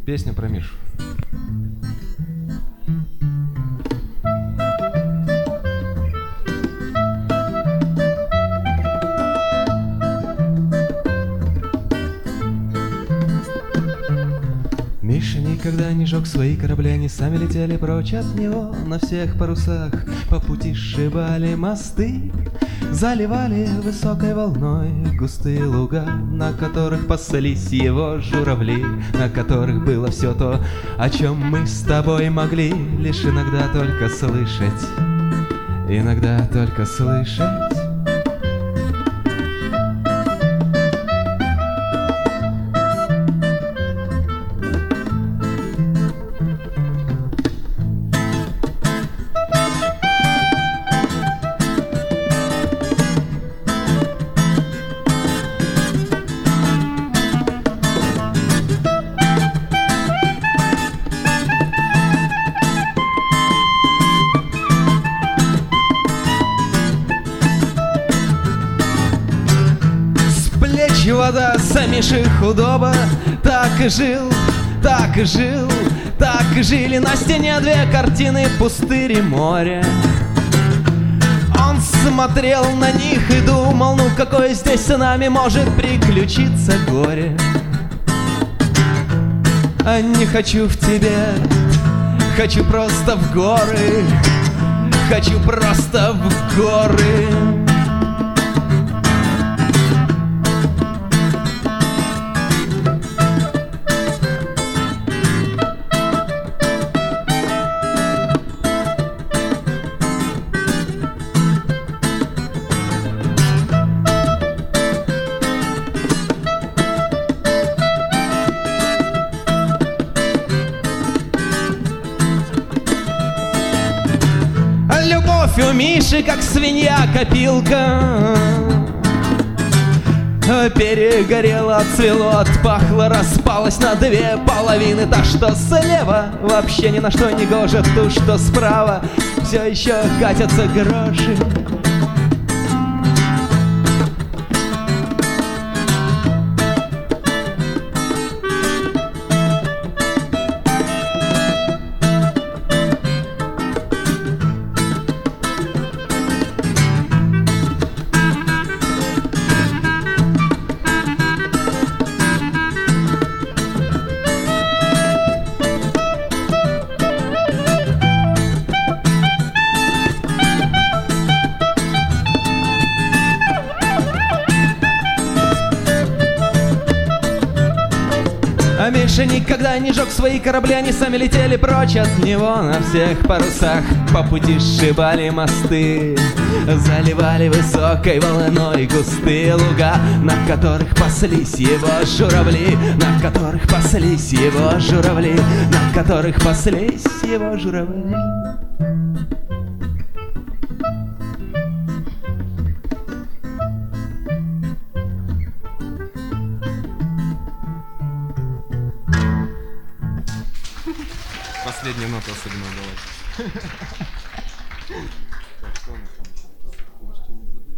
Песня про Мишу. Миша никогда не жег свои корабли, они сами летели прочь от него на всех парусах. По пути сшибали мосты, заливали высокой волной густые луга, на которых пасались его журавли, на которых было все то, о чем мы с тобой могли лишь иногда только слышать, иногда только слышать. Вода с Мишей худоба, так и жил, так и жил, так и жили. На стене две картины, пустырь и море. Он смотрел на них и думал, ну какое здесь с нами может приключиться горе. А не хочу в Тибет, хочу просто в горы, хочу просто в горы. Любовь у Миши, как свинья-копилка, перегорела, отцвело, отпахло, распалась на две половины. Та, что слева, вообще ни на что не гожет, ту, что справа, все еще катятся гроши. А Миша никогда не жег свои корабли, они сами летели прочь от него на всех парусах. По пути сшибали мосты, заливали высокой волной густые луга, на которых паслись его журавли, на которых паслись его журавли, на которых паслись его журавли. Последняя нота особенно удалась.